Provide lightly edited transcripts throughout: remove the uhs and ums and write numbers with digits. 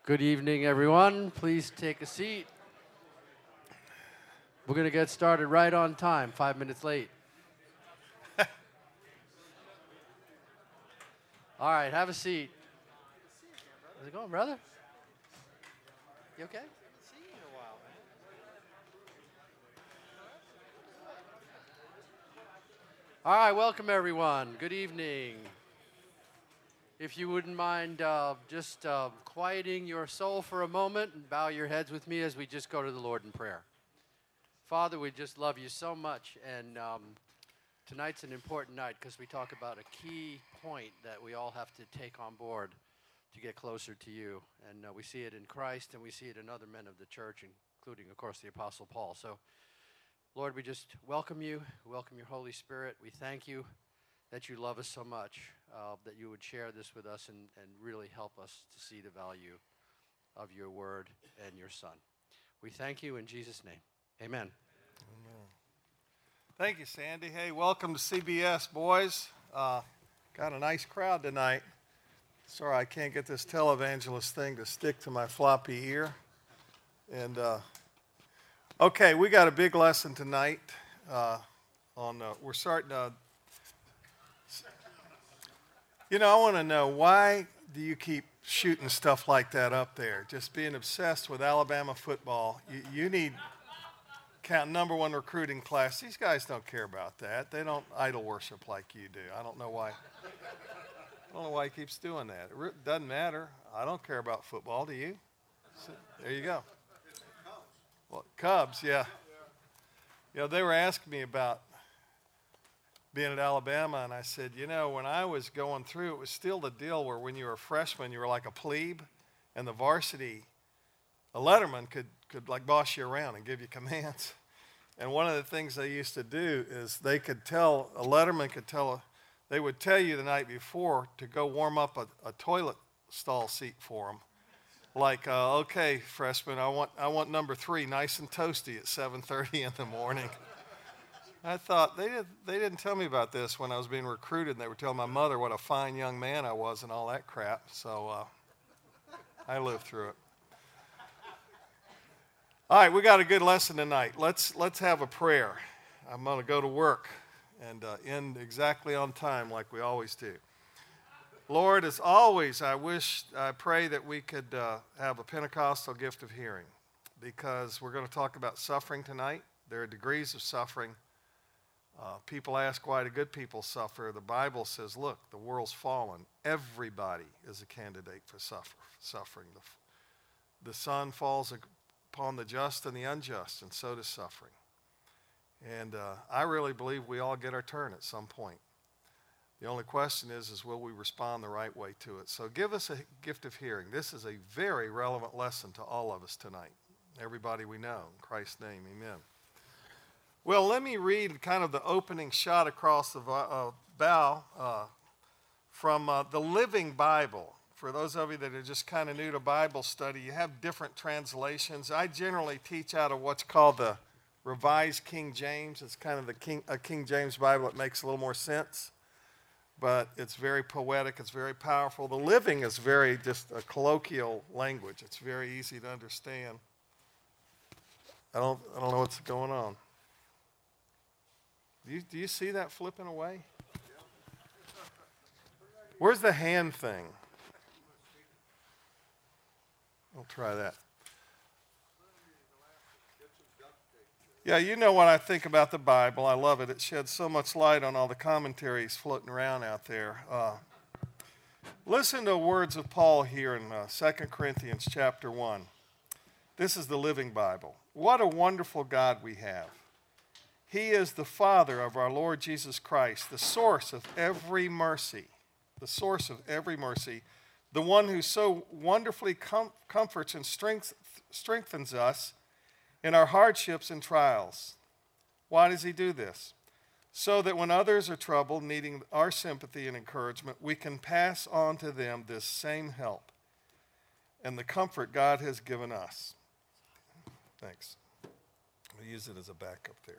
Good evening, everyone. Please take a seat. We're going to get started right on time, 5 minutes late. All right, have a seat. How's it going, brother? You okay? All right, welcome, everyone. Good evening. If you wouldn't mind just quieting your soul for a moment and bow your heads with me as we just go to the Lord in prayer. Father, we just love you so much, and tonight's an important night because we talk about a key point that we all have to take on board to get closer to you. And we see it in Christ, and we see it in other men of the church, including, of course, the Apostle Paul. So, Lord, we just welcome you, welcome your Holy Spirit. We thank you that you love us so much, that you would share this with us and really help us to see the value of your word and your Son. We thank you in Jesus' name. Amen. Amen. Thank you, Sandy. Hey, welcome to CBS, boys. Got a nice crowd tonight. Sorry, I can't get this televangelist thing to stick to my floppy ear. And okay, we got a big lesson tonight. We're starting to. I want to know, why do you keep shooting stuff like that up there? Just being obsessed with Alabama football. You need count number one recruiting class. These guys don't care about that. They don't idol worship like you do. I don't know why. I don't know why he keeps doing that. It doesn't matter. I don't care about football. Do you? So, there you go. Well, Cubs, yeah. They were asking me about being at Alabama, and I said, when I was going through, it was still the deal where when you were a freshman, you were like a plebe, and the varsity, a letterman could like boss you around and give you commands. And one of the things they used to do is they would tell you the night before to go warm up a toilet stall seat for them. Like, okay, freshman, I want number 3 nice and toasty at 7:30 in the morning. I thought, they didn't tell me about this when I was being recruited, and they were telling my mother what a fine young man I was and all that crap. So I lived through it. All right, we got a good lesson tonight. Let's have a prayer. I'm going to go to work and end exactly on time like we always do. Lord, as always, I pray that we could have a Pentecostal gift of hearing, because we're going to talk about suffering tonight. There are degrees of suffering. People ask why do good people suffer. The Bible says, look, the world's fallen. Everybody is a candidate for suffering. The sun falls upon the just and the unjust, and so does suffering. And I really believe we all get our turn at some point. The only question is will we respond the right way to it? So give us a gift of hearing. This is a very relevant lesson to all of us tonight. Everybody we know. In Christ's name, amen. Well, let me read kind of the opening shot across the bow from the Living Bible. For those of you that are just kind of new to Bible study, you have different translations. I generally teach out of what's called the Revised King James. It's kind of a King James Bible that makes a little more sense, but it's very poetic. It's very powerful. The Living is very just a colloquial language. It's very easy to understand. I don't know what's going on. Do you see that flipping away? Where's the hand thing? I'll try that. Yeah, you know what I think about the Bible. I love it. It sheds so much light on all the commentaries floating around out there. Listen to the words of Paul here in 2 Corinthians chapter 1. This is the Living Bible. What a wonderful God we have. He is the Father of our Lord Jesus Christ, the source of every mercy, the one who so wonderfully comforts and strengthens us in our hardships and trials. Why does he do this? So that when others are troubled, needing our sympathy and encouragement, we can pass on to them this same help and the comfort God has given us. Thanks. I'll use it as a backup there.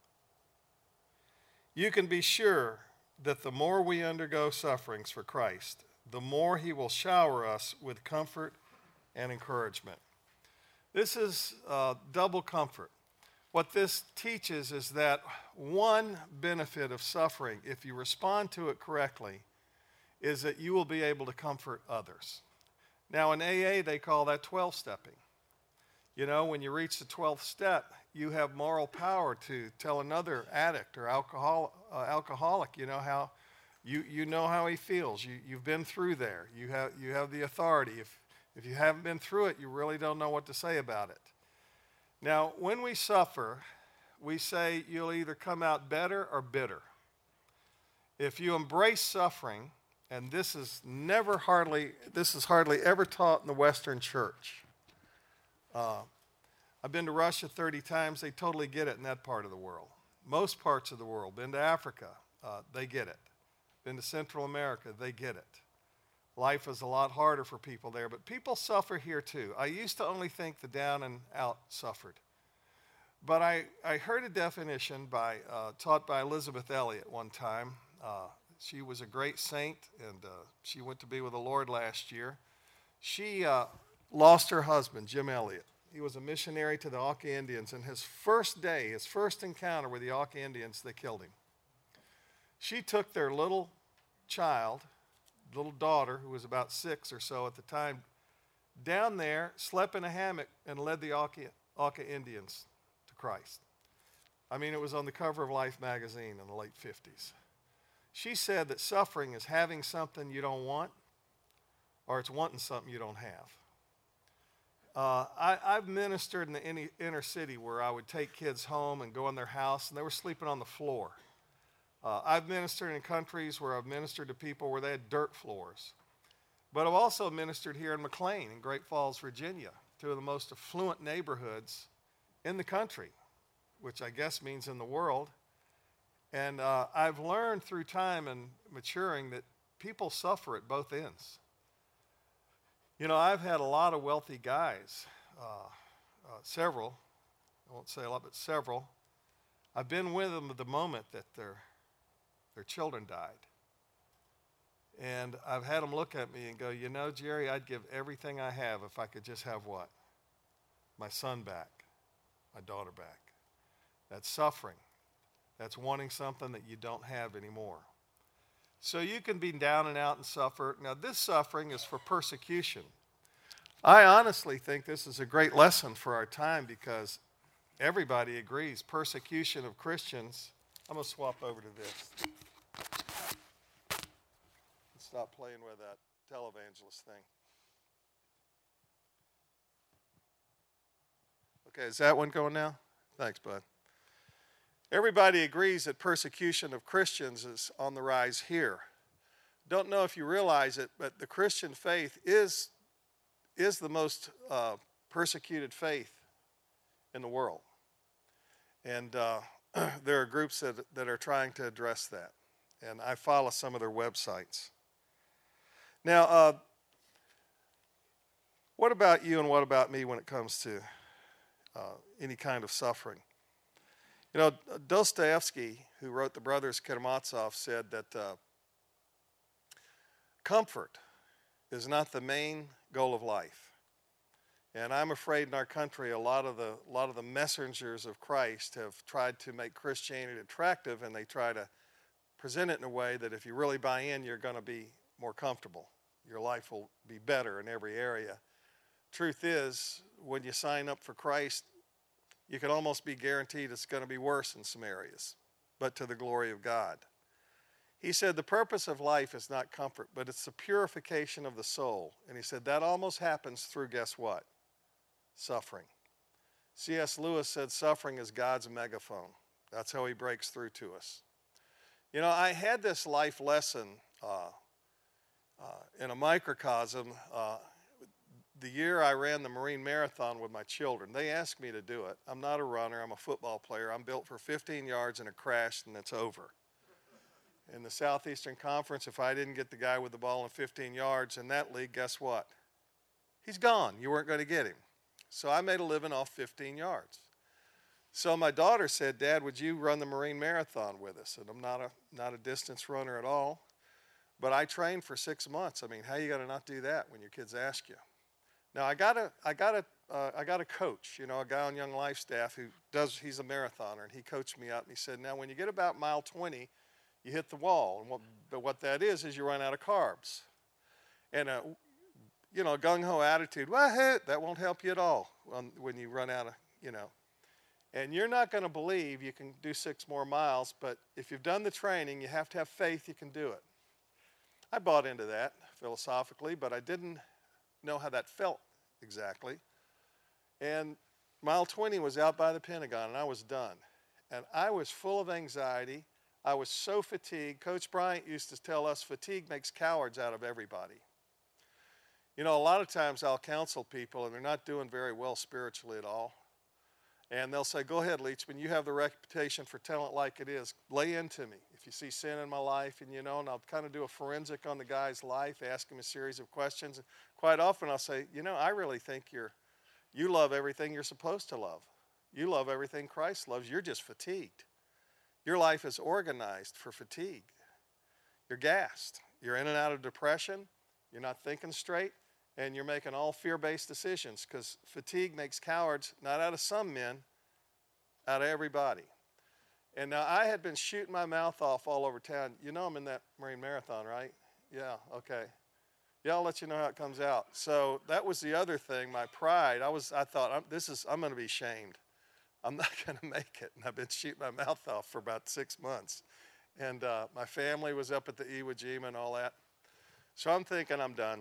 You can be sure that the more we undergo sufferings for Christ, the more he will shower us with comfort and encouragement. This is double comfort. What this teaches is that one benefit of suffering, if you respond to it correctly, is that you will be able to comfort others. Now in AA, they call that 12-stepping. You know, when you reach the 12th step, you have moral power to tell another addict or alcoholic, you know how he feels. You've been through there. You have the authority. If you haven't been through it, you really don't know what to say about it. Now, when we suffer, we say you'll either come out better or bitter. If you embrace suffering, and this is hardly ever taught in the Western church. I've been to Russia 30 times. They totally get it in that part of the world. Most parts of the world. Been to Africa, they get it. Been to Central America, they get it. Life is a lot harder for people there, but people suffer here too. I used to only think the down and out suffered. But I heard a definition taught by Elizabeth Elliot one time. She was a great saint, and she went to be with the Lord last year. She lost her husband, Jim Elliot. He was a missionary to the Auca Indians, and his first encounter with the Auca Indians, they killed him. She took their little daughter, who was about 6 or so at the time, down there, slept in a hammock, and led the Auca Indians to Christ. I mean, it was on the cover of Life magazine in the late 50s. She said that suffering is having something you don't want, or it's wanting something you don't have. I've ministered in the inner city where I would take kids home and go in their house, and they were sleeping on the floor. I've ministered in countries where I've ministered to people where they had dirt floors. But I've also ministered here in McLean in Great Falls, Virginia, two of the most affluent neighborhoods in the country, which I guess means in the world. And I've learned through time and maturing that people suffer at both ends. You know, I've had a lot of wealthy guys, several, I won't say a lot, but several. I've been with them at the moment that their children died. And I've had them look at me and go, you know, Jerry, I'd give everything I have if I could just have what? My son back, my daughter back. That's suffering. That's wanting something that you don't have anymore. So you can be down and out and suffer. Now, this suffering is for persecution. I honestly think this is a great lesson for our time because everybody agrees persecution of Christians. I'm going to swap over to this. Stop playing with that televangelist thing. Okay, is that one going now? Thanks, bud. Everybody agrees that persecution of Christians is on the rise here. Don't know if you realize it, but the Christian faith is the most persecuted faith in the world. And there are groups that are trying to address that. And I follow some of their websites. Now, what about you and what about me when it comes to any kind of suffering? You know, Dostoevsky, who wrote The Brothers Karamazov, said that comfort is not the main goal of life. And I'm afraid in our country, a lot of the messengers of Christ have tried to make Christianity attractive, and they try to present it in a way that if you really buy in, you're going to be more comfortable. Your life will be better in every area. Truth is, when you sign up for Christ, you can almost be guaranteed it's going to be worse in some areas, but to the glory of God. He said the purpose of life is not comfort, but it's the purification of the soul. And he said that almost happens through, guess what? Suffering. C.S. Lewis said suffering is God's megaphone. That's how he breaks through to us. You know, I had this life lesson in a microcosm the year I ran the Marine Marathon with my children. They asked me to do it. I'm not a runner. I'm a football player. I'm built for 15 yards and a crash, and it's over. In the Southeastern Conference, if I didn't get the guy with the ball in 15 yards in that league, guess what? He's gone. You weren't going to get him. So I made a living off 15 yards. So my daughter said, Dad, would you run the Marine Marathon with us? And I'm not a distance runner at all. But I trained for 6 months. I mean, how are you going to not do that when your kids ask you? Now I got a coach, a guy on Young Life staff he's a marathoner, and he coached me out, and he said, now when you get about mile 20, you hit the wall, and what that is you run out of carbs. And a gung-ho attitude, well, that won't help you at all when you run out of, And you're not going to believe you can do 6 more miles, but if you've done the training, you have to have faith you can do it. I bought into that philosophically, but I didn't know how that felt exactly. And mile 20 was out by the Pentagon, and I was done. And I was full of anxiety. I was so fatigued. Coach Bryant used to tell us fatigue makes cowards out of everybody. A lot of times I'll counsel people, and they're not doing very well spiritually at all. And they'll say, go ahead, Leachman, you have the reputation for talent like it is. Lay into me. If you see sin in my life, and and I'll kind of do a forensic on the guy's life, ask him a series of questions. And quite often I'll say, I really think you love everything you're supposed to love. You love everything Christ loves. You're just fatigued. Your life is organized for fatigue. You're gassed. You're in and out of depression. You're not thinking straight. And you're making all fear-based decisions, because fatigue makes cowards, not out of some men, out of everybody. And now I had been shooting my mouth off all over town. I'm in that Marine Marathon, right? Yeah, okay. Yeah, I'll let you know how it comes out. So that was the other thing, my pride. I thought, I'm going to be shamed. I'm not going to make it. And I've been shooting my mouth off for about 6 months. And my family was up at the Iwo Jima and all that. So I'm thinking I'm done.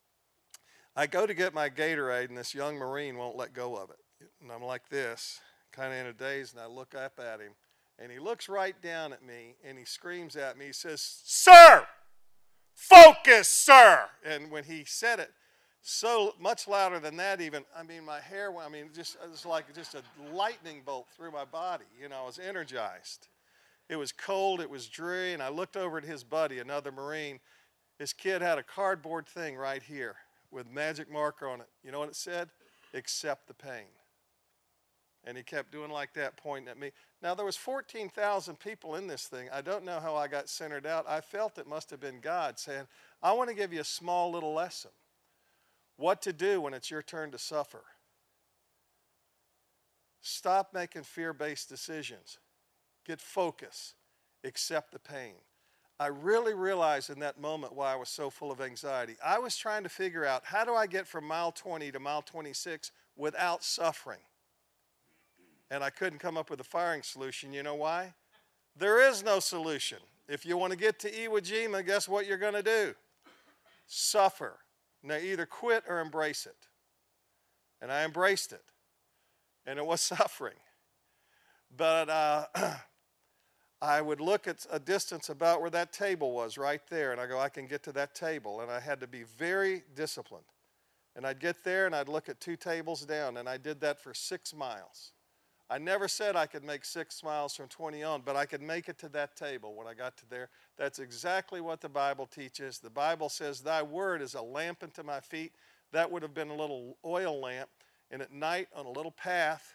I go to get my Gatorade, and this young Marine won't let go of it. And I'm like this, kind of in a daze, and I look up at him. And he looks right down at me, and he screams at me. He says, "Sir, focus, sir." And when he said it, so much louder than that even, my hair, it was like just a lightning bolt through my body. I was energized. It was cold, it was dreary, and I looked over at his buddy, another Marine. His kid had a cardboard thing right here with magic marker on it. You know what it said? Accept the pain. And he kept doing like that, pointing at me. Now, there was 14,000 people in this thing. I don't know how I got centered out. I felt it must have been God saying, I want to give you a small little lesson. What to do when it's your turn to suffer. Stop making fear-based decisions. Get focus. Accept the pain. I really realized in that moment why I was so full of anxiety. I was trying to figure out, how do I get from mile 20 to mile 26 without suffering? And I couldn't come up with a firing solution. You know why? There is no solution. If you want to get to Iwo Jima, guess what you're going to do? Suffer. Now, either quit or embrace it. And I embraced it. And it was suffering. But I would look at a distance about where that table was, right there, and I go, I can get to that table. And I had to be very disciplined. And I'd get there, and I'd look at 2 tables down, and I did that for 6 miles. I never said I could make 6 miles from 20 on, but I could make it to that table when I got to there. That's exactly what the Bible teaches. The Bible says, thy word is a lamp unto my feet. That would have been a little oil lamp, and at night on a little path,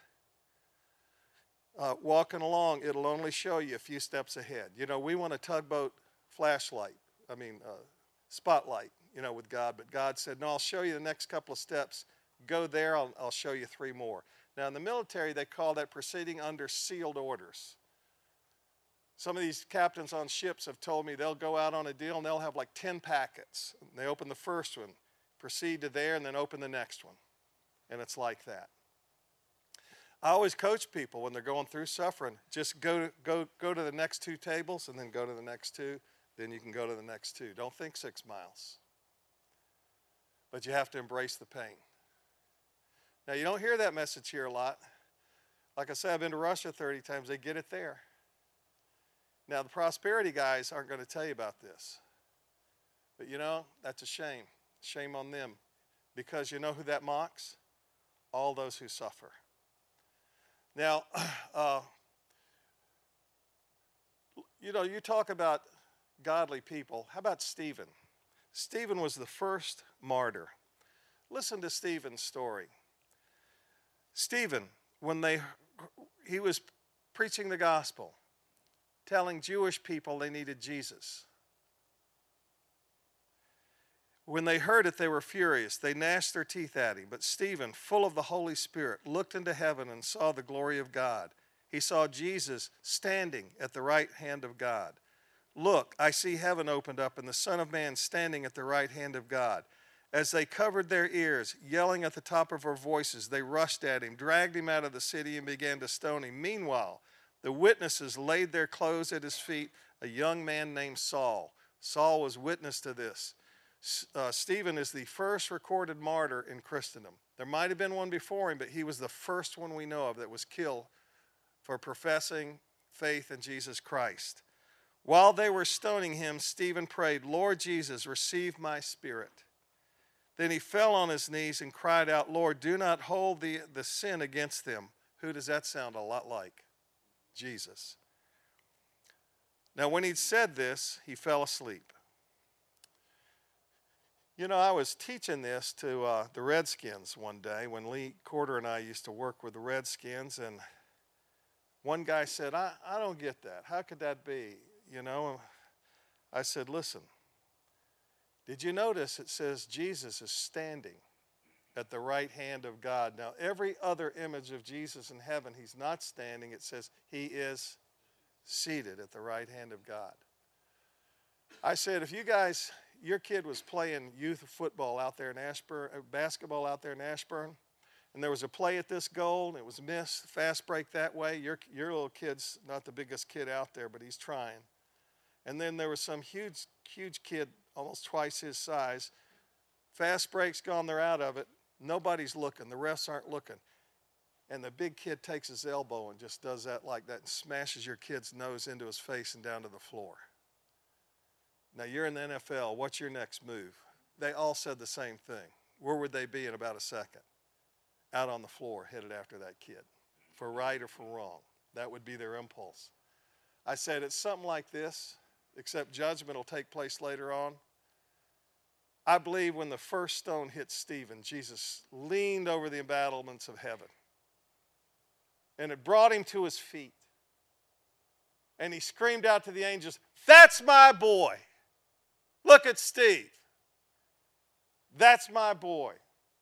walking along, it'll only show you a few steps ahead. We want a tugboat flashlight, spotlight, with God. But God said, no, I'll show you the next couple of steps. Go there, I'll show you 3 more. Now, in the military, they call that proceeding under sealed orders. Some of these captains on ships have told me they'll go out on a deal, and they'll have like 10 packets. And they open the first one, proceed to there, and then open the next one. And it's like that. I always coach people when they're going through suffering. Just go to the next 2 tables, and then go to the next 2. Then you can go to the next 2. Don't think 6 miles. But you have to embrace the pain. Now, you don't hear that message here a lot. Like I said, I've been to Russia 30 times. They get it there. Now, the prosperity guys aren't going to tell you about this. But that's a shame. Shame on them. Because you know who that mocks? All those who suffer. Now, you talk about godly people. How about Stephen? Stephen was the first martyr. Listen to Stephen's story. Stephen, when he was preaching the gospel, telling Jewish people they needed Jesus. When they heard it, they were furious. They gnashed their teeth at him. But Stephen, full of the Holy Spirit, looked into heaven and saw the glory of God. He saw Jesus standing at the right hand of God. Look, I see heaven opened up and the Son of Man standing at the right hand of God. As they covered their ears, yelling at the top of their voices, they rushed at him, dragged him out of the city, and began to stone him. Meanwhile, the witnesses laid their clothes at his feet, a young man named Saul. Saul was witness to this. Stephen is the first recorded martyr in Christendom. There might have been one before him, but he was the first one we know of that was killed for professing faith in Jesus Christ. While they were stoning him, Stephen prayed, Lord Jesus, receive my spirit. Then he fell on his knees and cried out, Lord, do not hold the sin against them. Who does that sound a lot like? Jesus. Now, when he'd said this, he fell asleep. You know, I was teaching this to the Redskins one day when Lee Corder and I used to work with the Redskins, and one guy said, I don't get that. How could that be? You know, I said, listen, did you notice it says Jesus is standing at the right hand of God? Now, every other image of Jesus in heaven, he's not standing. It says he is seated at the right hand of God. I said, if you guys, your kid was playing youth football out there in Ashburn, basketball out there in Ashburn, and there was a play at this goal, and it was missed, fast break that way. Your little kid's not the biggest kid out there, but he's trying. And then there was some huge kid, almost twice his size. Fast break's gone, they're out of it. Nobody's looking. The refs aren't looking. And the big kid takes his elbow and just does that like that and smashes your kid's nose into his face and down to the floor. Now, you're in the NFL. What's your next move? They all said the same thing. Where would they be in about a second? Out on the floor, headed after that kid, for right or for wrong. That would be their impulse. I said, it's something like this, except judgment will take place later on. I believe when the first stone hit Stephen, Jesus leaned over the embattlements of heaven, and it brought him to his feet. And he screamed out to the angels, that's my boy. Look at Steve. That's my boy.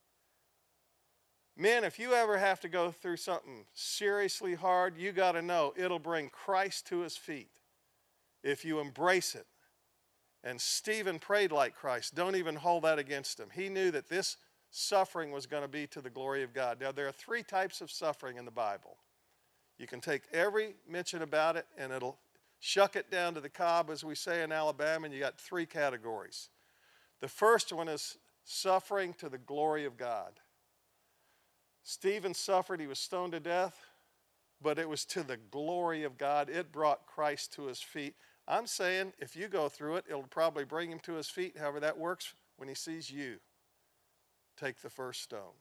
Men, if you ever have to go through something seriously hard, you got to know it'll bring Christ to his feet if you embrace it. And Stephen prayed like Christ. Don't even hold that against him. He knew that this suffering was going to be to the glory of God. Now, there are 3 types of suffering in the Bible. You can take every mention about it and it'll shuck it down to the cob, as we say in Alabama, and you got 3 categories. The first one is suffering to the glory of God. Stephen suffered, he was stoned to death, but it was to the glory of God. It brought Christ to his feet. I'm saying if you go through it, it'll probably bring him to his feet, however that works, when he sees you take the first stone.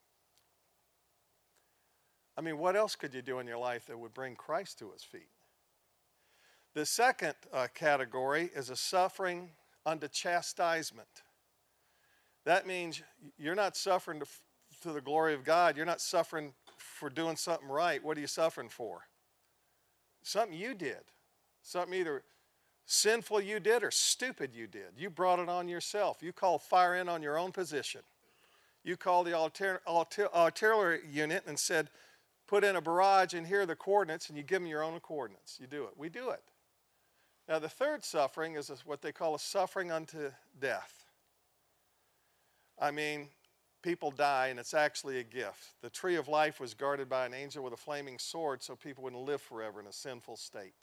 I mean, what else could you do in your life that would bring Christ to his feet? The second category is a suffering unto chastisement. That means you're not suffering to the glory of God. You're not suffering for doing something right. What are you suffering for? Something you did. Something either sinful you did or stupid you did. You brought it on yourself. You called fire in on your own position. You called the artillery unit and said, put in a barrage and here are the coordinates, and you give them your own coordinates. You do it. We do it. Now, the third suffering is what they call a suffering unto death. I mean, people die, and it's actually a gift. The tree of life was guarded by an angel with a flaming sword so people wouldn't live forever in a sinful state.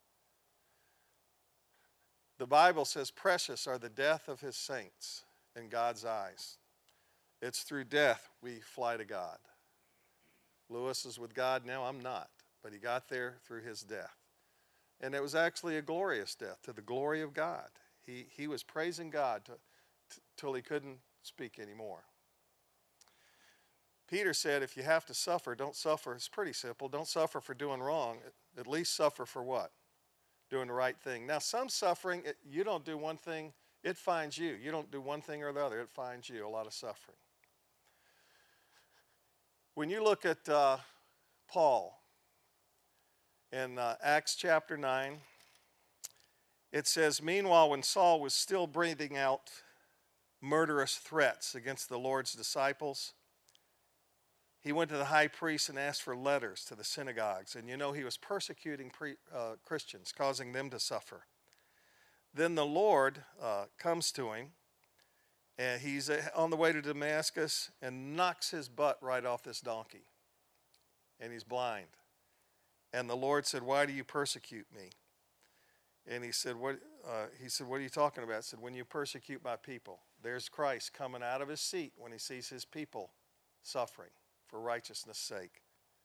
The Bible says, precious are the death of his saints in God's eyes. It's through death we fly to God. Lewis is with God now. I'm not. But he got there through his death. And it was actually a glorious death, to the glory of God. He was praising God till he couldn't speak anymore. Peter said, if you have to suffer, don't suffer. It's pretty simple. Don't suffer for doing wrong. At least suffer for what? Doing the right thing. Now, some suffering, you don't do one thing, it finds you. You don't do one thing or the other, it finds you. A lot of suffering. When you look at Paul in Acts chapter 9, it says, meanwhile, when Saul was still breathing out murderous threats against the Lord's disciples. He went to the high priest and asked for letters to the synagogues. And you know, he was persecuting Christians, causing them to suffer. Then the Lord comes to him, and he's on the way to Damascus and knocks his butt right off this donkey. And he's blind. And the Lord said, "Why do you persecute me?" And he said, "What are you talking about?" He said, "When you persecute my people." There's Christ coming out of his seat when he sees his people suffering for righteousness' sake.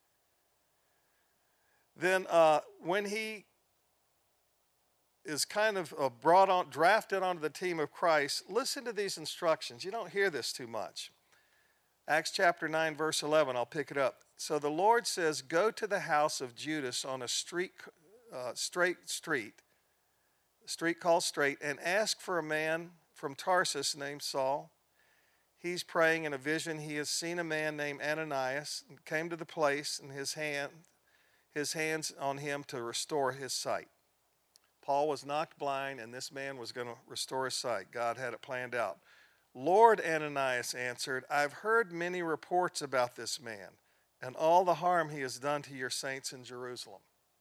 Then when he is kind of drafted onto the team of Christ, listen to these instructions. You don't hear this too much. Acts chapter 9, verse 11, I'll pick it up. So the Lord says, "Go to the house of Judas on a street called Straight, and ask for a man from Tarsus named Saul. He's praying in a vision. He has seen a man named Ananias, and came to the place, and his hands on him to restore his sight." Paul was knocked blind, and this man was going to restore his sight. God had it planned out. "Lord," Ananias answered, "I've heard many reports about this man and all the harm he has done to your saints in Jerusalem."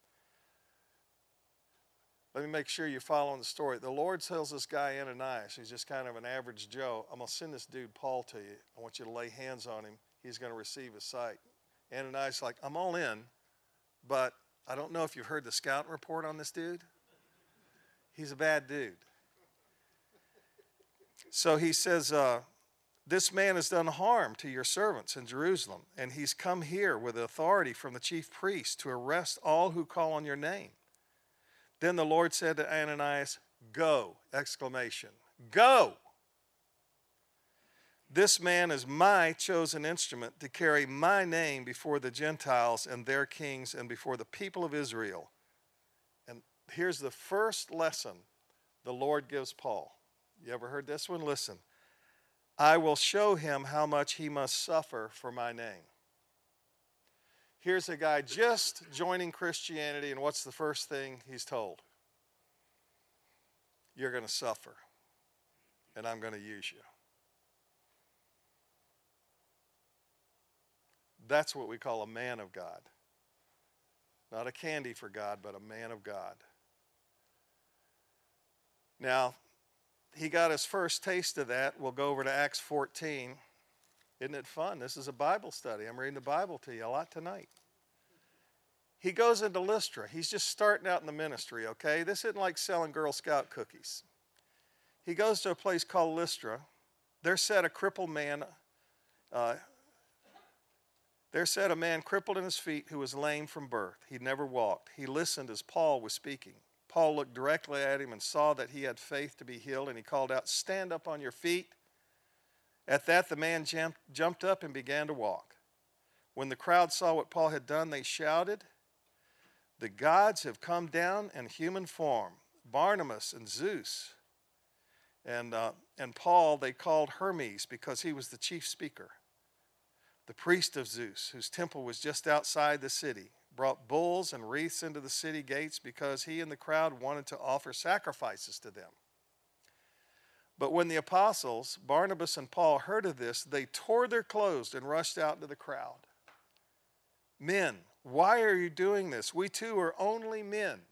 Let me make sure you're following the story. The Lord tells this guy Ananias, who's just kind of an average Joe, "I'm going to send this dude Paul to you. I want you to lay hands on him. He's going to receive his sight." Ananias is like, "I'm all in, but I don't know if you've heard the scouting report on this dude. He's a bad dude." So he says, "This man has done harm to your servants in Jerusalem, and he's come here with authority from the chief priest to arrest all who call on your name." Then the Lord said to Ananias, "Go!" Exclamation. "Go! This man is my chosen instrument to carry my name before the Gentiles and their kings and before the people of Israel." And here's the first lesson the Lord gives Paul. You ever heard this one? Listen. "I will show him how much he must suffer for my name." Here's a guy just joining Christianity, and what's the first thing he's told? You're going to suffer, and I'm going to use you. That's what we call a man of God. Not a candy for God, but a man of God. Now, he got his first taste of that. We'll go over to Acts 14. Isn't it fun? This is a Bible study. I'm reading the Bible to you a lot tonight. He goes into Lystra. He's just starting out in the ministry, okay? This isn't like selling Girl Scout cookies. He goes to a place called Lystra. There sat a crippled man. There sat a man crippled in his feet who was lame from birth. He'd never walked. He listened as Paul was speaking. Paul looked directly at him and saw that he had faith to be healed, and he called out, "Stand up on your feet." At that, the man jumped up and began to walk. When the crowd saw what Paul had done, they shouted, "The gods have come down in human form, Barnabas and Zeus." And Paul they called Hermes because he was the chief speaker. The priest of Zeus, whose temple was just outside the city, brought bulls and wreaths into the city gates because he and the crowd wanted to offer sacrifices to them. But when the apostles, Barnabas and Paul, heard of this, they tore their clothes and rushed out into the crowd. "Men, why are you doing this? We too are only men,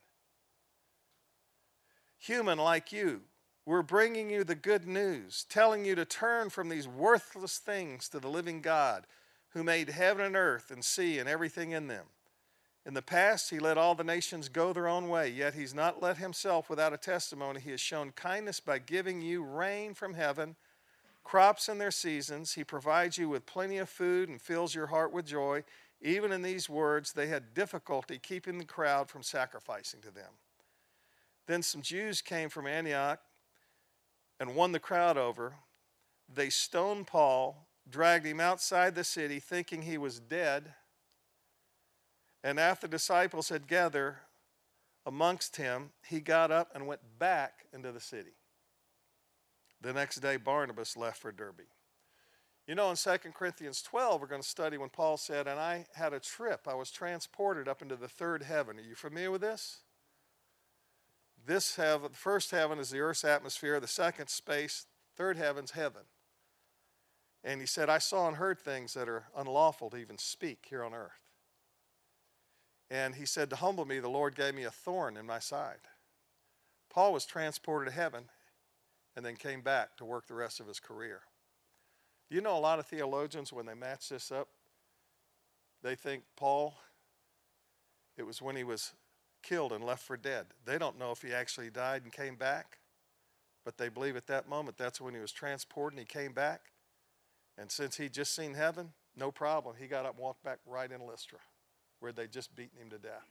human like you. We're bringing you the good news, telling you to turn from these worthless things to the living God, who made heaven and earth and sea and everything in them. In the past, he let all the nations go their own way, yet he's not let himself without a testimony. He has shown kindness by giving you rain from heaven, crops in their seasons. He provides you with plenty of food and fills your heart with joy." Even in these words, they had difficulty keeping the crowd from sacrificing to them. Then some Jews came from Antioch and won the crowd over. They stoned Paul, dragged him outside the city, thinking he was dead. And after the disciples had gathered amongst him, he got up and went back into the city. The next day, Barnabas left for Derbe. You know, in 2 Corinthians 12, we're going to study when Paul said, "And I had a trip. I was transported up into the third heaven." Are you familiar with this? This heaven, the first heaven is the earth's atmosphere. The second space, Third heaven's heaven. And he said, I saw and heard things that are unlawful to even speak here on earth. And he said, to humble me, the Lord gave me a thorn in my side. Paul was transported to heaven and then came back to work the rest of his career. You know, a lot of theologians, when they match this up, they think Paul, it was when he was killed and left for dead. They don't know if he actually died and came back, but they believe at that moment that's when he was transported and he came back. And since he'd just seen heaven, no problem. He got up and walked back right in Lystra, where they'd just beaten him to death.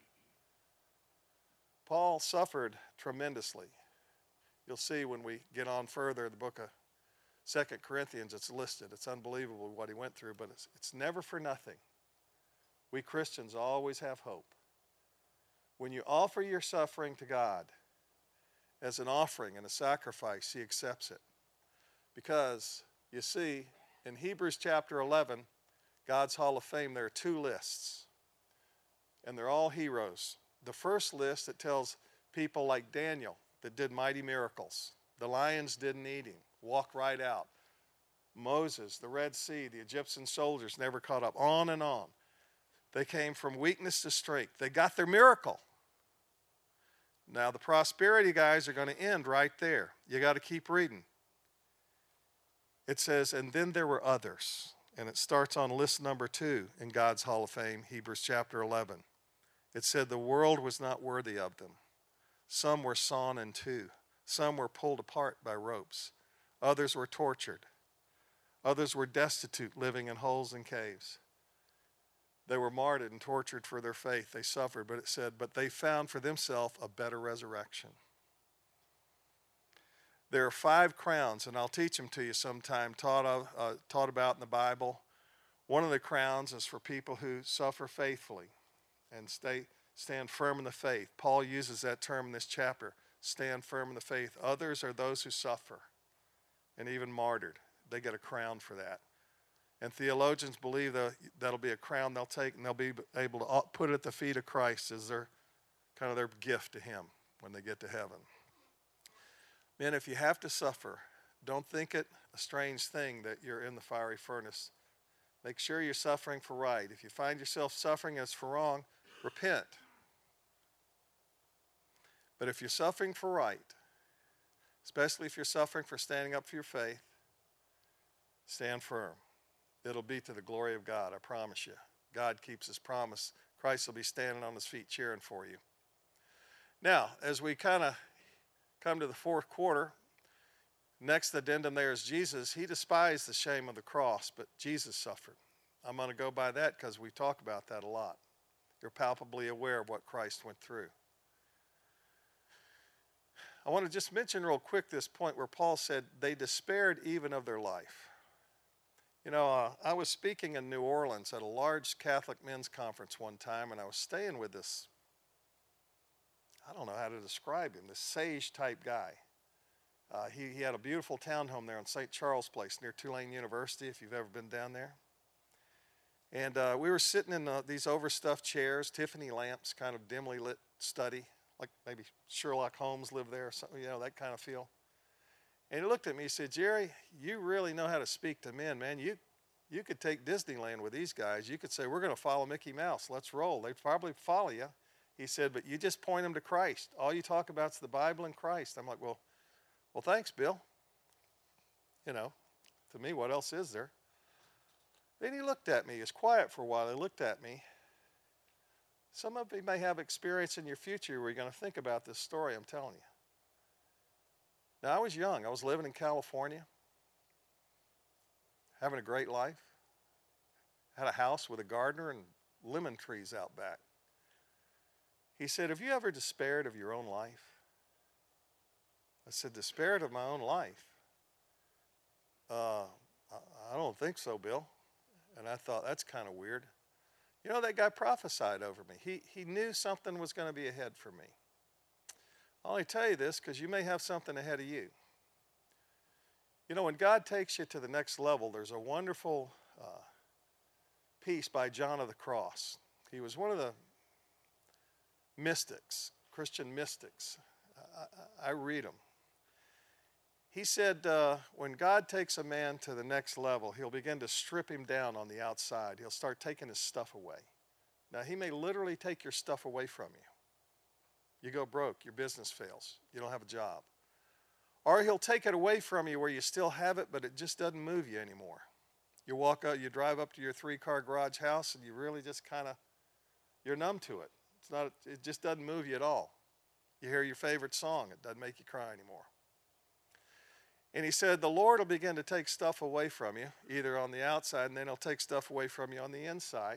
Paul suffered tremendously. You'll see when we get on further, the book of 2 Corinthians, it's listed. It's unbelievable what he went through, but it's never for nothing. We Christians always have hope. When you offer your suffering to God as an offering and a sacrifice, he accepts it. Because, you see, in Hebrews chapter 11, God's Hall of Fame, there are two lists. And they're all heroes. The first list, that tells people like Daniel that did mighty miracles. The lions didn't eat him, walked right out. Moses, the Red Sea, the Egyptian soldiers never caught up. On and on. They came from weakness to strength. They got their miracle. Now the prosperity guys are going to end right there. You got to keep reading. It says, and then there were others. And it starts on list number 2 in God's Hall of Fame, Hebrews chapter 11. It said the world was not worthy of them. Some were sawn in two. Some were pulled apart by ropes. Others were tortured. Others were destitute, living in holes and caves. They were martyred and tortured for their faith. They suffered, but it said, but they found for themselves a better resurrection. There are 5 crowns, and I'll teach them to you sometime, taught about in the Bible. One of the crowns is for people who suffer faithfully and stand firm in the faith. Paul uses that term in this chapter, stand firm in the faith. Others are those who suffer and even martyred. They get a crown for that. And theologians believe that that'll be a crown they'll take, and they'll be able to put it at the feet of Christ as their kind of their gift to him when they get to heaven. Men, if you have to suffer, don't think it a strange thing that you're in the fiery furnace. Make sure you're suffering for right. If you find yourself suffering as for wrong, repent. But if you're suffering for right, especially if you're suffering for standing up for your faith, stand firm. It'll be to the glory of God, I promise you. God keeps his promise. Christ will be standing on his feet cheering for you. Now, as we kind of come to the fourth quarter, next addendum there is Jesus. He despised the shame of the cross, but Jesus suffered. I'm going to go by that because we talk about that a lot. You're palpably aware of what Christ went through. I want to just mention real quick this point where Paul said they despaired even of their life. You know, I was speaking in New Orleans at a large Catholic men's conference one time, and I was staying with this, I don't know how to describe him, this sage-type guy. He had a beautiful townhome there on St. Charles Place near Tulane University, if you've ever been down there. And we were sitting in these overstuffed chairs, Tiffany lamps, kind of dimly lit study, like maybe Sherlock Holmes lived there or something, you know, that kind of feel. And he looked at me, he said, Jerry, you really know how to speak to men, man. You could take Disneyland with these guys. You could say, we're going to follow Mickey Mouse. Let's roll. They'd probably follow you. He said, but you just point them to Christ. All you talk about is the Bible and Christ. I'm like, well, thanks, Bill. You know, to me, what else is there? Then he looked at me. He was quiet for a while. He looked at me. Some of you may have experience in your future where you're going to think about this story I'm telling you. Now, I was young. I was living in California, having a great life. Had a house with a gardener and lemon trees out back. He said, have you ever despaired of your own life? I said, despaired of my own life? I don't think so, Bill. And I thought, that's kind of weird. You know, that guy prophesied over me. He knew something was going to be ahead for me. I'll only tell you this because you may have something ahead of you. You know, when God takes you to the next level, there's a wonderful piece by John of the Cross. He was one of the mystics, Christian mystics. I read them. He said when God takes a man to the next level, he'll begin to strip him down on the outside. He'll start taking his stuff away. Now, he may literally take your stuff away from you. You go broke, your business fails, you don't have a job. Or he'll take it away from you where you still have it, but it just doesn't move you anymore. You walk out, you drive up to your 3-car garage house, and you really just you're numb to it. It just doesn't move you at all. You hear your favorite song, it doesn't make you cry anymore. And he said, the Lord will begin to take stuff away from you, either on the outside, and then he'll take stuff away from you on the inside.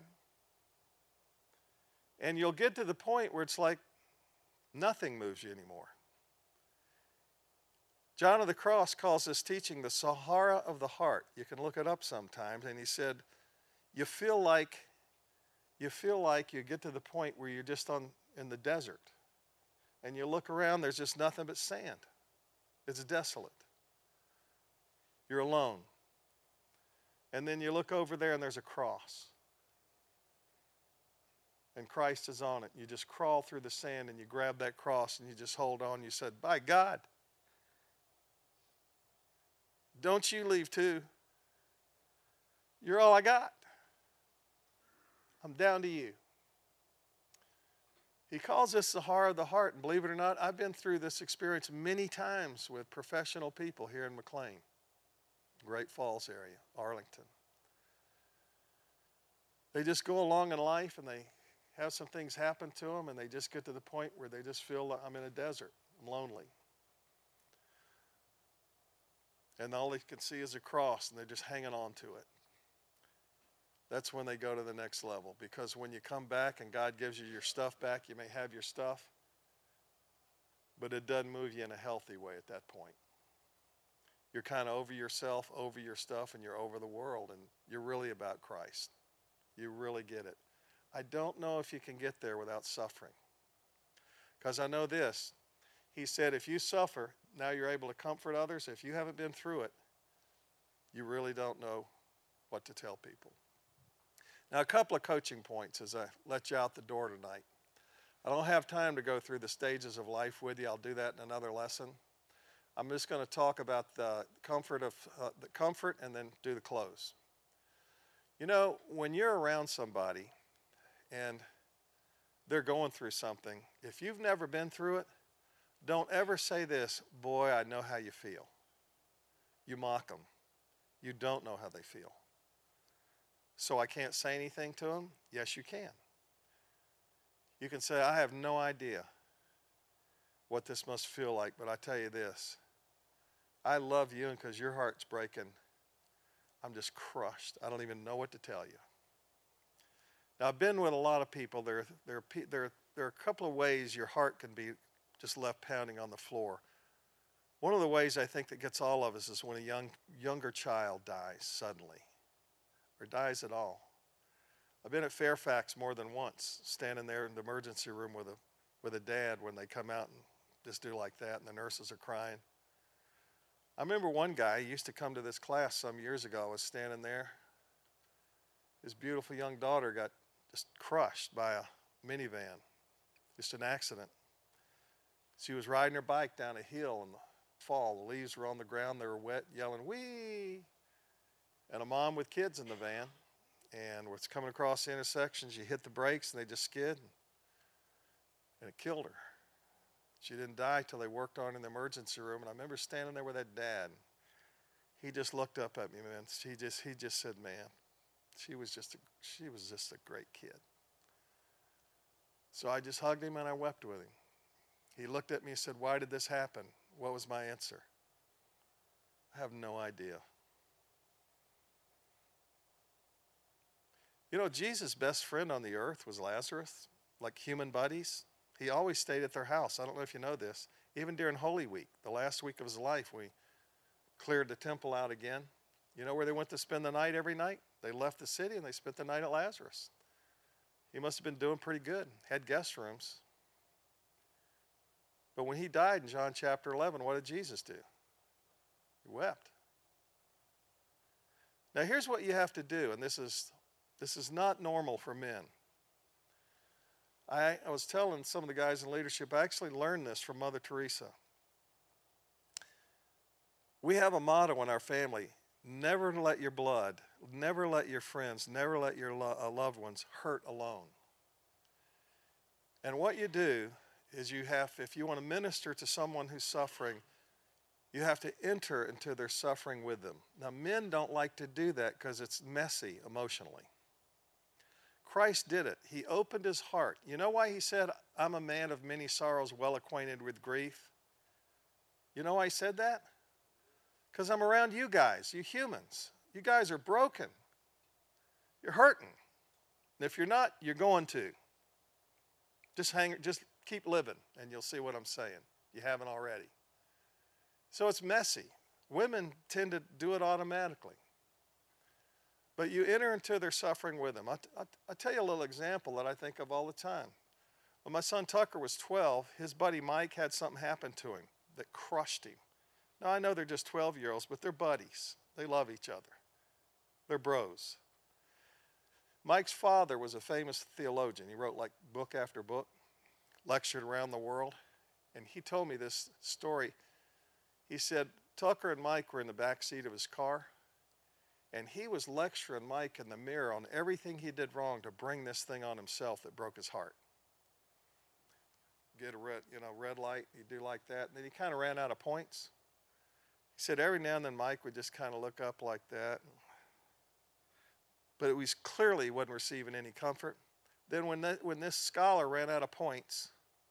And you'll get to the point where it's like nothing moves you anymore. John of the Cross calls this teaching the Sahara of the heart. You can look it up sometimes. And he said, you feel like you get to the point where you're just in the desert. And you look around, there's just nothing but sand. It's desolate. You're alone. And then you look over there and there's a cross. And Christ is on it. You just crawl through the sand and you grab that cross and you just hold on. You said, by God, don't you leave too. You're all I got. I'm down to you. He calls this the Sahara of the heart. And believe it or not, I've been through this experience many times with professional people here in McLean, Great Falls area, Arlington. They just go along in life and they have some things happen to them and they just get to the point where they just feel like I'm in a desert. I'm lonely. And all they can see is a cross and they're just hanging on to it. That's when they go to the next level. Because when you come back and God gives you your stuff back, you may have your stuff, but it doesn't move you in a healthy way at that point. You're kind of over yourself, over your stuff, and you're over the world, and you're really about Christ. You really get it. I don't know if you can get there without suffering. Because I know this. He said, if you suffer, now you're able to comfort others. If you haven't been through it, you really don't know what to tell people. Now, a couple of coaching points as I let you out the door tonight. I don't have time to go through the stages of life with you. I'll do that in another lesson. I'm just going to talk about the comfort and then do the close. You know, when you're around somebody and they're going through something, if you've never been through it, don't ever say this, boy, I know how you feel. You mock them. You don't know how they feel. So I can't say anything to them? Yes, you can. You can say, I have no idea what this must feel like, but I tell you this. I love you, and because your heart's breaking, I'm just crushed. I don't even know what to tell you. Now, I've been with a lot of people. There are a couple of ways your heart can be just left pounding on the floor. One of the ways I think that gets all of us is when a younger child dies suddenly or dies at all. I've been at Fairfax more than once, standing there in the emergency room with a dad when they come out and just do like that, and the nurses are crying. I remember one guy, he used to come to this class some years ago. I was standing there. His beautiful young daughter got just crushed by a minivan, just an accident. She was riding her bike down a hill in the fall. The leaves were on the ground. They were wet, yelling, wee! And a mom with kids in the van. And was coming across the intersection. She hit the brakes, and they just skid. And it killed her. She didn't die till they worked on her in the emergency room. And I remember standing there with that dad. He just looked up at me, man. He just said, man, she was just a great kid. So I just hugged him and I wept with him. He looked at me and said, why did this happen? What was my answer? I have no idea. You know, Jesus' best friend on the earth was Lazarus, like human buddies. He always stayed at their house. I don't know if you know this. Even during Holy Week, the last week of his life, we cleared the temple out again. You know where they went to spend the night every night? They left the city and they spent the night at Lazarus. He must have been doing pretty good, had guest rooms. But when he died in John chapter 11, what did Jesus do? He wept. Now here's what you have to do, and this is not normal for men. I was telling some of the guys in leadership, I actually learned this from Mother Teresa. We have a motto in our family: never let your blood, never let your friends, never let your loved ones hurt alone. And what you do is if you want to minister to someone who's suffering, you have to enter into their suffering with them. Now, men don't like to do that because it's messy emotionally. Christ did it. He opened his heart. You know why he said, I'm a man of many sorrows, well acquainted with grief? You know why he said that? Because I'm around you guys, you humans. You guys are broken. You're hurting. And if you're not, you're going to. Just keep living, and you'll see what I'm saying. You haven't already. So it's messy. Women tend to do it automatically. But you enter into their suffering with them. I'll tell you a little example that I think of all the time. When my son Tucker was 12, his buddy Mike had something happen to him that crushed him. Now, I know they're just 12-year-olds, but they're buddies. They love each other. They're bros. Mike's father was a famous theologian. He wrote like book after book, lectured around the world. And he told me this story. He said Tucker and Mike were in the back seat of his car, and he was lecturing Mike in the mirror on everything he did wrong to bring this thing on himself that broke his heart. Get a red light, you do like that. And then he kind of ran out of points. He said every now and then Mike would just kind of look up like that. But it was clearly he wasn't receiving any comfort. Then when this scholar ran out of points,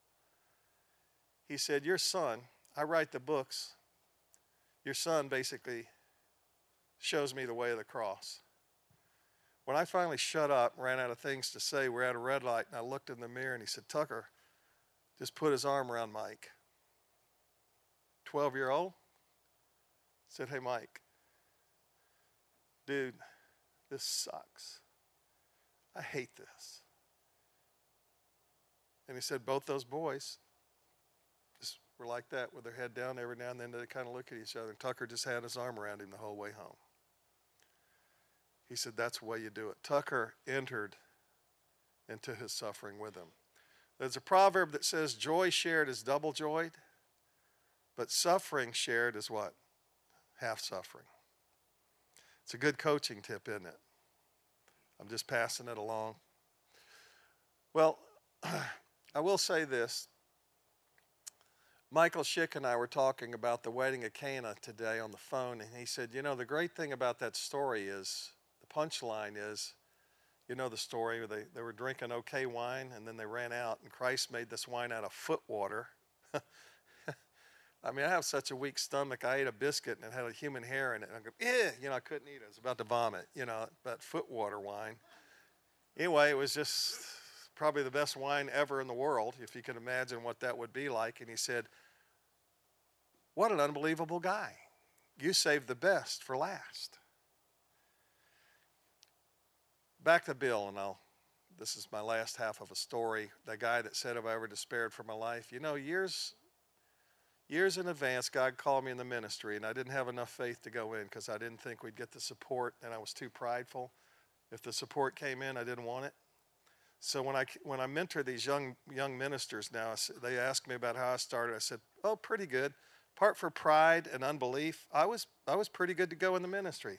he said, your son, I write the books. Your son basically shows me the way of the cross. When I finally shut up, ran out of things to say, we're at a red light, and I looked in the mirror and he said, Tucker, just put his arm around Mike. 12-year-old said, hey, Mike, dude, this sucks. I hate this. And he said both those boys just were like that with their head down. Every now and then they kind of look at each other. And Tucker just had his arm around him the whole way home. He said that's the way you do it. Tucker entered into his suffering with him. There's a proverb that says joy shared is double joyed, but suffering shared is what? Half suffering. It's a good coaching tip, isn't it? I'm just passing it along. Well, I will say this. Michael Schick and I were talking about the wedding of Cana today on the phone, and he said, the great thing about that story is, the punchline is, the story where they were drinking okay wine, and then they ran out, and Christ made this wine out of foot water. I mean, I have such a weak stomach. I ate a biscuit and it had a human hair in it. And I go, I couldn't eat it. I was about to vomit, that foot water wine. Anyway, it was just probably the best wine ever in the world, if you can imagine what that would be like. And he said, what an unbelievable guy. You saved the best for last. Back to Bill, and this is my last half of a story. The guy that said, have I ever despaired for my life? Years in advance, God called me in the ministry, and I didn't have enough faith to go in because I didn't think we'd get the support, and I was too prideful. If the support came in, I didn't want it. So when I mentor these young ministers now, they ask me about how I started. I said, oh, pretty good. Apart from pride and unbelief, I was pretty good to go in the ministry,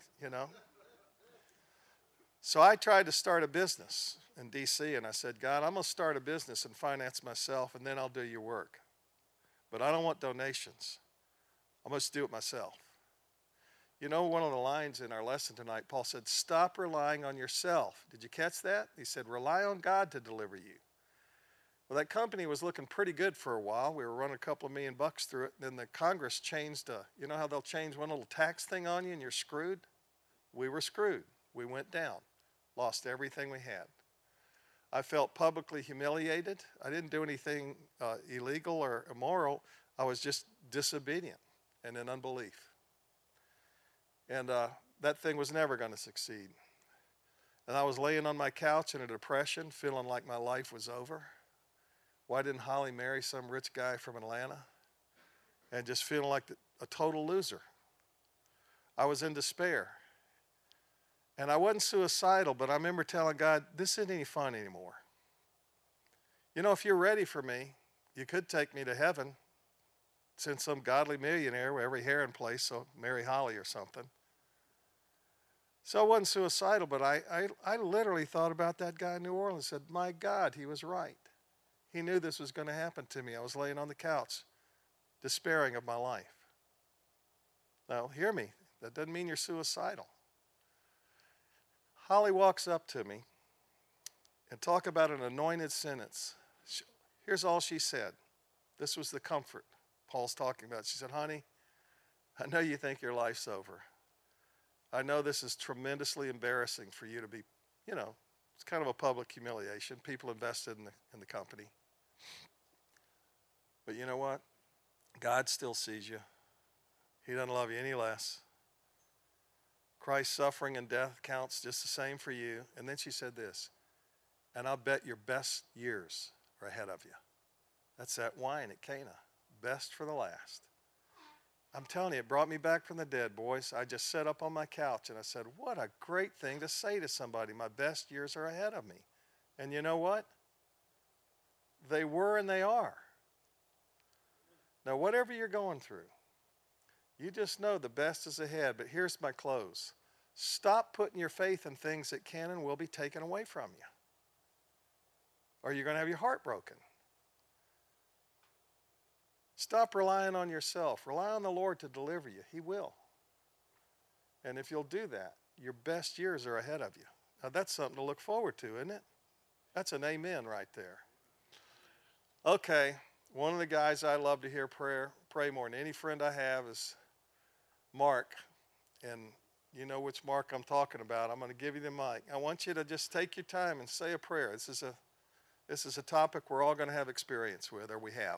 So I tried to start a business in D.C., and I said, God, I'm going to start a business and finance myself, and then I'll do your work. But I don't want donations. I must do it myself. One of the lines in our lesson tonight, Paul said, stop relying on yourself. Did you catch that? He said, rely on God to deliver you. Well, that company was looking pretty good for a while. We were running a couple of $1 million through it. Then the Congress changed, how they'll change one little tax thing on you and you're screwed? We were screwed. We went down, lost everything we had. I felt publicly humiliated. I didn't do anything illegal or immoral. I was just disobedient and in unbelief. And that thing was never going to succeed. And I was laying on my couch in a depression, feeling like my life was over. Why didn't Holly marry some rich guy from Atlanta? And just feeling like a total loser. I was in despair. And I wasn't suicidal, but I remember telling God, this isn't any fun anymore. If you're ready for me, you could take me to heaven. send some godly millionaire with every hair in place, so marry Holly or something. So I wasn't suicidal, but I literally thought about that guy in New Orleans and said, my God, he was right. He knew this was going to happen to me. I was laying on the couch, despairing of my life. Now, hear me. That doesn't mean you're suicidal. Holly walks up to me and talk about an anointed sentence. Here's all she said. This was the comfort Paul's talking about. She said, honey, I know you think your life's over. I know this is tremendously embarrassing for you to be, it's kind of a public humiliation. People invested in the company. But you know what? God still sees you. He doesn't love you any less. Christ's suffering and death counts just the same for you. And then she said this, and I'll bet your best years are ahead of you. That's that wine at Cana. Best for the last. I'm telling you, it brought me back from the dead, boys. I just sat up on my couch and I said, what a great thing to say to somebody. My best years are ahead of me. And you know what? They were and they are. Now, whatever you're going through, you just know the best is ahead. But here's my close. Stop putting your faith in things that can and will be taken away from you, or you're going to have your heart broken. Stop relying on yourself. Rely on the Lord to deliver you. He will. And if you'll do that, your best years are ahead of you. Now, that's something to look forward to, isn't it? That's an amen right there. Okay, one of the guys I love to hear pray more than any friend I have is Mark. And you know which Mark I'm talking about. I'm going to give you the mic. I want you to just take your time and say a prayer. This is a topic we're all going to have experience with, or we have.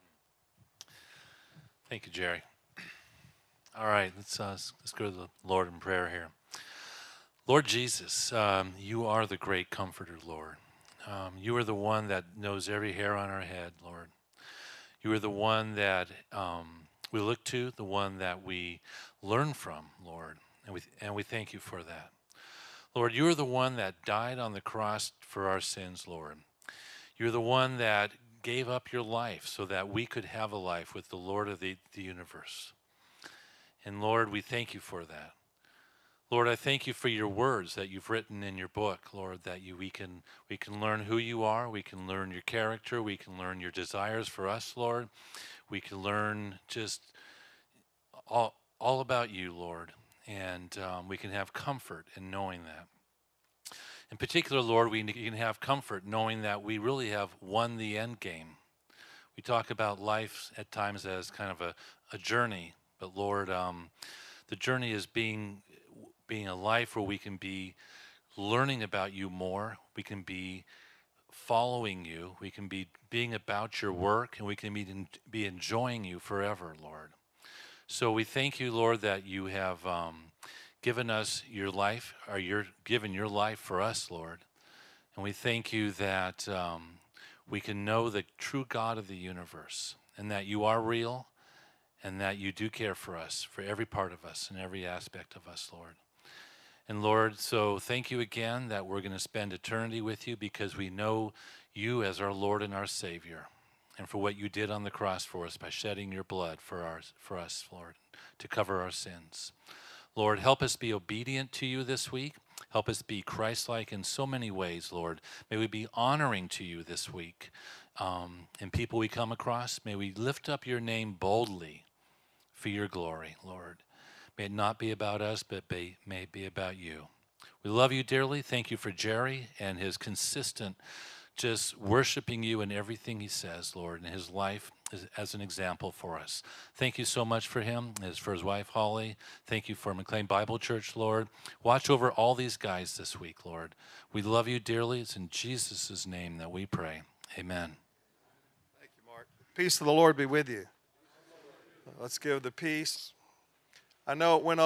Thank you, Jerry. All right, let's go to the Lord in prayer here. Lord Jesus, you are the great comforter, Lord. You are the one that knows every hair on our head, Lord. You are the one that we look to, the one that we learn from, Lord, and we thank you for that. Lord, you are the one that died on the cross for our sins, Lord. You're the one that gave up your life so that we could have a life with the Lord of the universe. And Lord, we thank you for that. Lord, I thank you for your words that you've written in your book, Lord, that we can learn who you are, we can learn your character, we can learn your desires for us, Lord. We can learn just all about you, Lord, and we can have comfort in knowing that. In particular, Lord, we can have comfort knowing that we really have won the end game. We talk about life at times as kind of a journey, but Lord, the journey is being a life where we can be learning about you more, we can be following you, we can be being about your work, and we can be enjoying you forever, Lord. So we thank you, Lord, that you have given us your life, or you're given your life for us, Lord. And we thank you that we can know the true God of the universe, and that you are real, and that you do care for us, for every part of us and every aspect of us, Lord. And Lord, so thank you again that we're going to spend eternity with you because we know you as our Lord and our Savior, and for what you did on the cross for us by shedding your blood for us, Lord, to cover our sins. Lord, help us be obedient to you this week. Help us be Christ-like in so many ways, Lord. May we be honoring to you this week. And people we come across, may we lift up your name boldly for your glory, Lord. May it not be about us, but may it be about you. We love you dearly. Thank you for Jerry and his consistent just worshiping you in everything he says, Lord, and his life as an example for us. Thank you so much for him, as for his wife, Holly. Thank you for McLean Bible Church, Lord. Watch over all these guys this week, Lord. We love you dearly. It's in Jesus' name that we pray. Amen. Thank you, Mark. Peace of the Lord be with you. Let's give the peace. I know it went